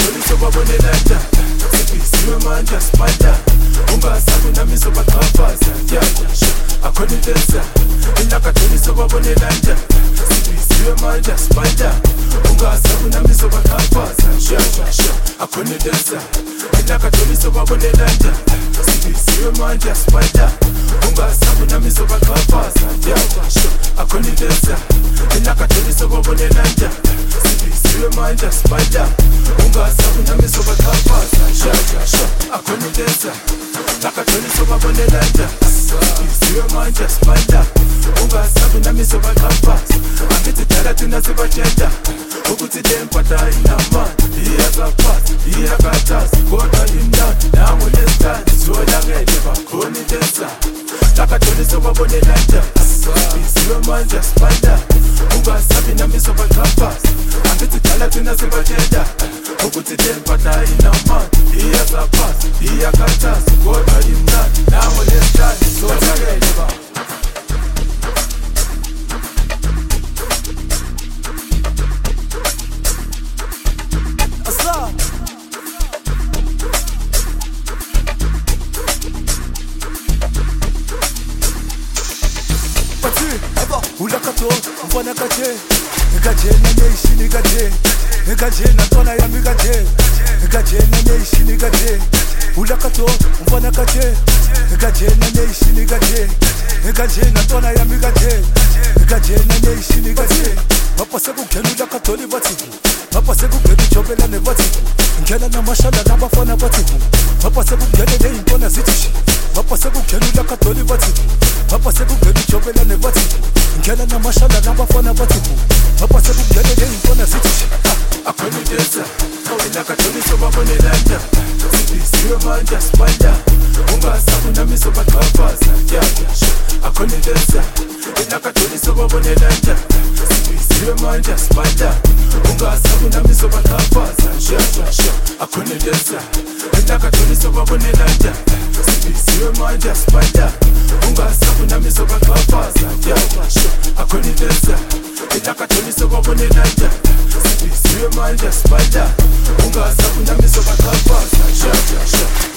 nakatholisa babonelanda sibhiziwe manje asipanda ungasabi nami sobaqhafaza akhona into enza nakatholisa babonelanda sibhiziwe manje asipanda ungasabi nami sobaqhafaza akhona into enza nakatholisa babonelanda sibhiziwe manje asipanda ungasabi nami sobaqhafaza akhona into enza nakatholisa babonelanda sibhiziwe manje asipanda ungasabi nami sobaqhafaza akhona into enza nakatholisa babonelanda sibhiziwe manje asipanda ungasabi nami sobaqhafaza angithi dala thina sibatshela ukuthi le mpahla ayinamandla iyazaphatha iyakhathaza kodwa imnandi nangu lesitandi zolangele bakhona into enza nakatholisa babonelanda sibhiziwe manje asipanda ungasabi nami sobaqhafaza angithi dala thina sibatshela ukuthi le mpahla ayinamandla iyazaphatha iyakhathaza kodwa imnandi nangu lesitandi zolangele mfana kaje na nation kaje na tona yami kaje na nation kaje ulakato mfana kaje na nation kaje na tona yami kaje na nation kaje mapase kugena ulakatholi bathi mapase kugena ijobela nebathi ngena namashala nabafana bathi mapase kugena leintona zithi mapase kugena ulakatholi bathi mapase kugena ijobela nebathi ngena namashala nabafana bathi mapase kugena leintona zithi akhona into enza nakatholisa babonelanda sibhiziwe manje asipanda ungasabi nami sobaqhafaza akhona into enza nakatholisa babonelanda sibhiziwe manje asipanda ungasabi nami sobaqhafaza akhona into enza nakatholisa babonelanda sibhiziwe manje asipanda ungasabi nami sobaqhafaza akhona into enza nakatholisa babonelanda sibhiziwe manje asipanda ungasabi nami sobaqhafaza